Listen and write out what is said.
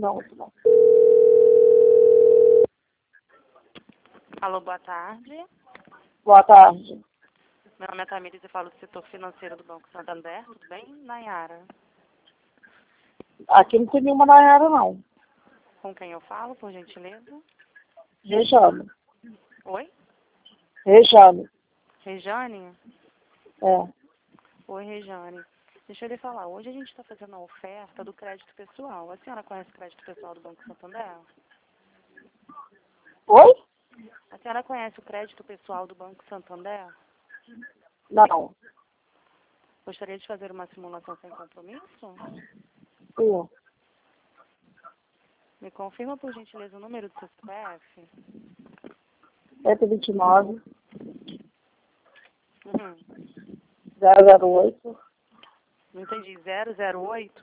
Não. Alô, boa tarde. Boa tarde. Meu nome é Tamires e falo do setor financeiro do Banco Santander. Tudo bem, Nayara? Aqui não tem nenhuma Nayara, não. Com quem eu falo, por gentileza? Rejane. Oi? Rejane. Rejane? É. Oi, Rejane. Deixa eu lhe falar. Hoje a gente está fazendo a oferta do crédito pessoal. A senhora conhece o crédito pessoal do Banco Santander? Oi? A senhora conhece o crédito pessoal do Banco Santander? Não. Gostaria de fazer uma simulação sem compromisso? Sim. Me confirma, por gentileza, o número do seu CPF? 129 Uhum. 008 Não entendi. 008?